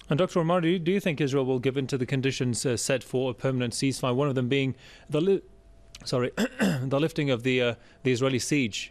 And Dr. Omar, do you think Israel will give in to the conditions set for a permanent ceasefire? One of them being the lifting of the Israeli siege.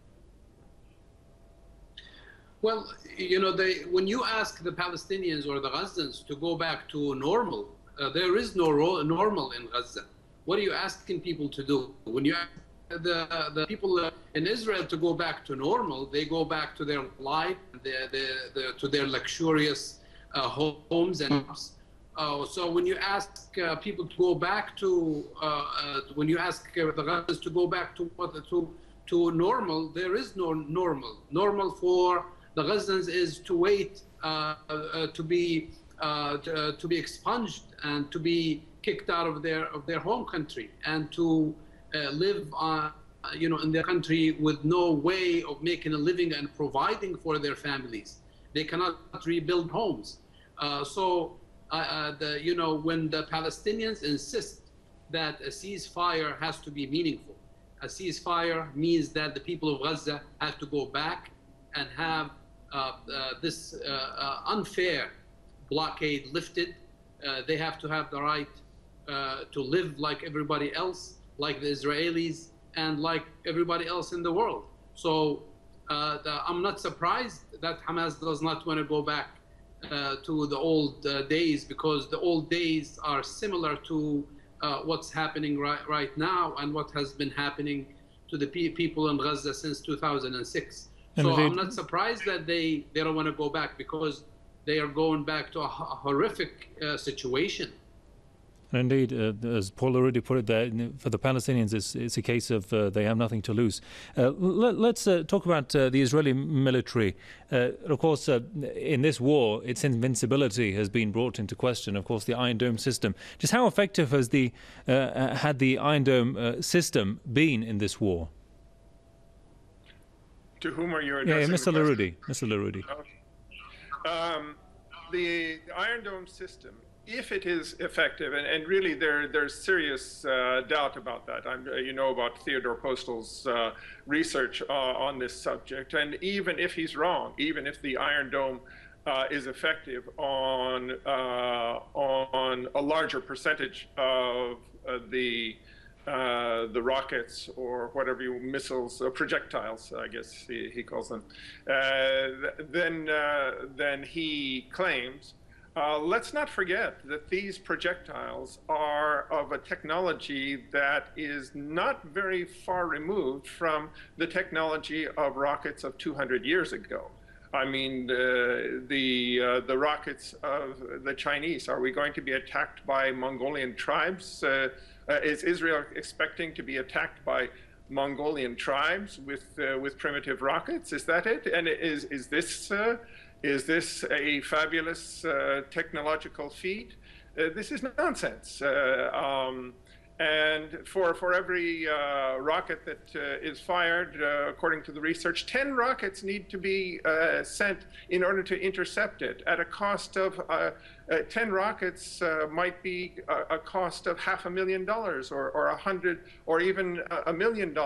Well, when you ask the Palestinians or the Gazans to go back to normal, there is no normal in Gaza. What are you asking people to do? When you ask the people in Israel to go back to normal, they go back to their life, to their luxurious homes and homes. So when you ask people to go back to, when you ask the Gazans to go back to normal, there is no normal. Normal for the Gazans is to wait to be expunged and to be kicked out of their home country and to live in their country with no way of making a living and providing for their families. They cannot rebuild homes. So when the Palestinians insist that a ceasefire has to be meaningful, a ceasefire means that the people of Gaza have to go back and have this unfair blockade lifted. They have to have the right to live like everybody else, like the Israelis, and like everybody else in the world. So I'm not surprised that Hamas does not want to go back to the old days, because the old days are similar to what's happening right now and what has been happening to the people in Gaza since 2006. So I'm not surprised that they don't want to go back, because they are going back to a horrific situation. And indeed, as Paul already put it there, for the Palestinians, it's a case of they have nothing to lose. Let's talk about the Israeli military. Of course, in this war, its invincibility has been brought into question. Of course, the Iron Dome system. Just how effective has had the Iron Dome system been in this war? To whom are you addressing? Yeah, Mr. Larudi. Mr. Larudi. The Iron Dome system, if it is effective, and really there's serious doubt about that. You know about Theodore Postal's research on this subject, and even if he's wrong, even if the Iron Dome is effective on a larger percentage of the rockets or whatever missiles, projectiles, I guess he calls them, then he claims. Let's not forget that these projectiles are of a technology that is not very far removed from the technology of rockets of 200 years ago. I mean, the rockets of the Chinese, are we going to be attacked by Mongolian tribes? Is Israel expecting to be attacked by Mongolian tribes with primitive rockets? Is that it? And is this a fabulous technological feat? This is nonsense. And for every rocket that is fired, according to the research, 10 rockets need to be sent in order to intercept it at a cost of 10 rockets might be a cost of $500,000 or 100 or even $1 million.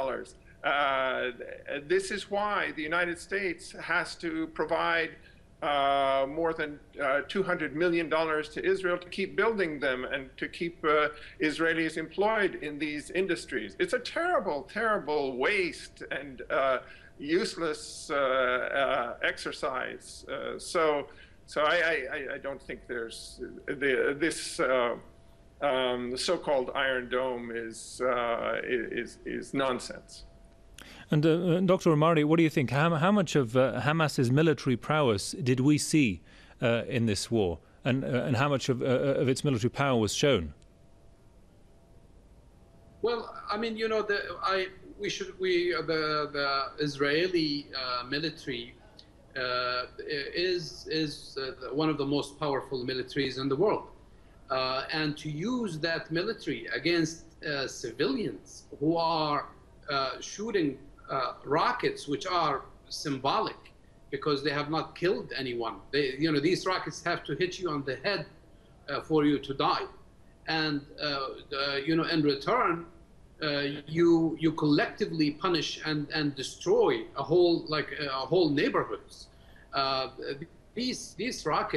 This is why the United States has to provide more than $200 million to Israel to keep building them and to keep Israelis employed in these industries. It's a terrible, terrible waste and useless exercise. So I don't think there's this so-called Iron Dome is nonsense. And Dr. Omari, what do you think? How much of Hamas's military prowess did we see in this war, and how much of its military power was shown? Well, I mean, the Israeli military is one of the most powerful militaries in the world, and to use that military against civilians who are shooting rockets, which are symbolic because they have not killed anyone. These rockets have to hit you on the head for you to die, and in return, you collectively punish and destroy a whole neighborhoods. These rockets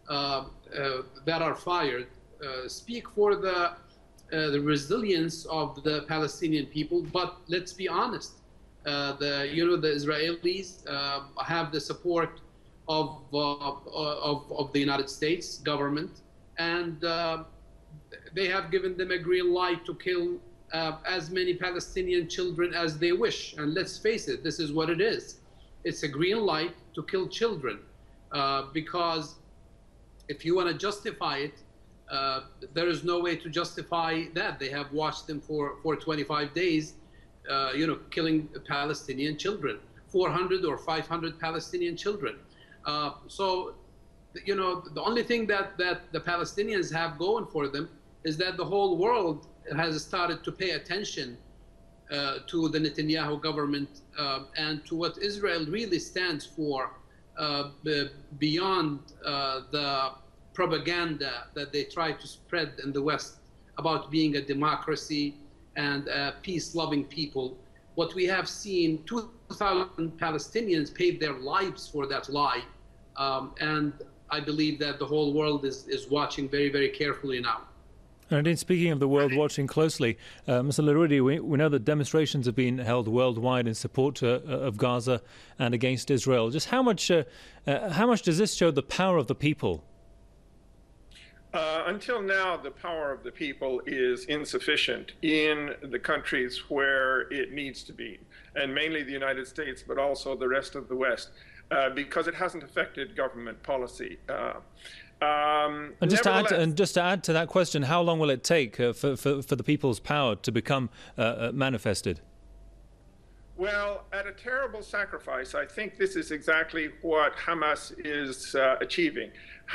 that are fired speak for the resilience of the Palestinian people. But let's be honest, the Israelis have the support of the United States government, and they have given them a green light to kill as many Palestinian children as they wish. And let's face it, this is what it is. It's a green light to kill children, because if you want to justify it, there is no way to justify that. They have watched them for 25 days, killing Palestinian children, 400 or 500 Palestinian children. So, the only thing that the Palestinians have going for them is that the whole world has started to pay attention to the Netanyahu government and to what Israel really stands for, beyond the propaganda that they try to spread in the West about being a democracy and a peace-loving people. What we have seen, 2,000 Palestinians paid their lives for that lie, and I believe that the whole world is watching very, very carefully now. And indeed, speaking of the world watching closely, Mr. Larudi, we know that demonstrations have been held worldwide in support of Gaza and against Israel. Just how much does this show the power of the people? Until now, the power of the people is insufficient in the countries where it needs to be, and mainly the United States, but also the rest of the West, because it hasn't affected government policy. And just to add to that question, how long will it take for the people's power to become manifested? Well, at a terrible sacrifice. I think this is exactly what Hamas is achieving.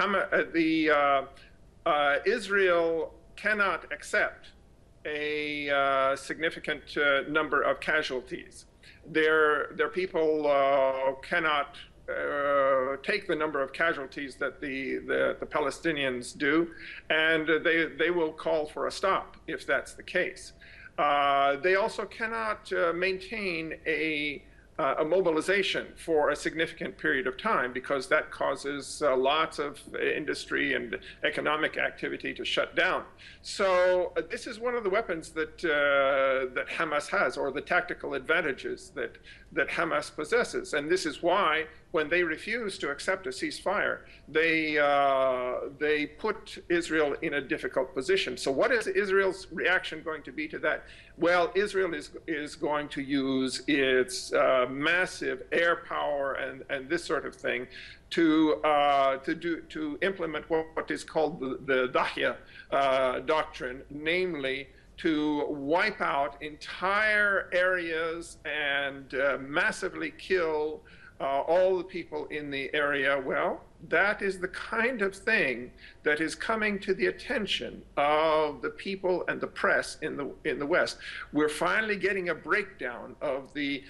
Israel cannot accept a significant number of casualties. Their people cannot take the number of casualties that the Palestinians do, and they will call for a stop if that's the case. They also cannot maintain a mobilization for a significant period of time, because that causes lots of industry and economic activity to shut down. So this is one of the weapons that that Hamas has, or the tactical advantages that Hamas possesses. And this is why, when they refuse to accept a ceasefire, they put Israel in a difficult position. So what is Israel's reaction going to be to that? Well, Israel is going to use its massive air power and this sort of thing to implement what is called the Dahya doctrine, namely to wipe out entire areas and massively kill all the people in the area. Well, that is the kind of thing that is coming to the attention of the people and the press in the West. We're finally getting a breakdown of the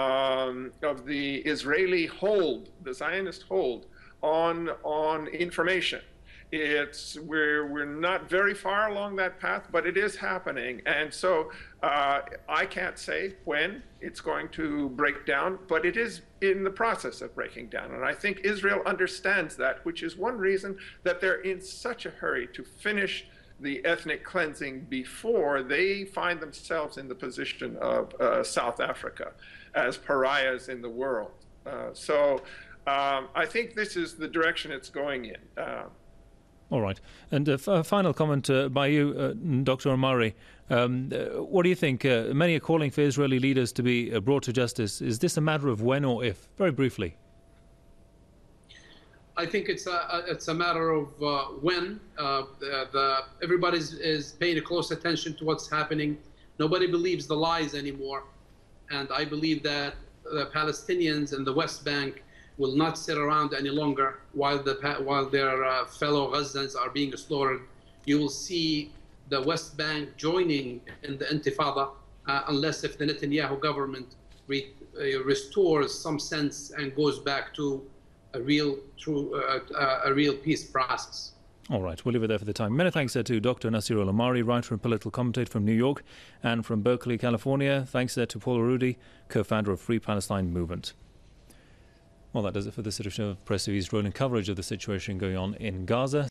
Israeli hold, the Zionist hold on information. We're not very far along that path, but it is happening. And so I can't say when it's going to break down, but it is in the process of breaking down. And I think Israel understands that, which is one reason that they're in such a hurry to finish the ethnic cleansing before they find themselves in the position of South Africa as pariahs in the world. So I think this is the direction it's going in. All right. And a final comment by you, Dr. Omari. What do you think? Many are calling for Israeli leaders to be brought to justice. Is this a matter of when or if? Very briefly. I think it's a matter of when. Everybody is paying close attention to what's happening. Nobody believes the lies anymore. And I believe that the Palestinians and the West Bank will not sit around any longer while their fellow Gazans are being slaughtered. You will see the West Bank joining in the Intifada unless if the Netanyahu government restores some sense and goes back to a real peace process. All right, we'll leave it there for the time. Many thanks to Dr. Nassir Omari, writer and political commentator from New York, and from Berkeley, California. Thanks to Paul Larudi, co-founder of Free Palestine Movement. Well, that does it for this edition of Press TV's rolling coverage of the situation going on in Gaza.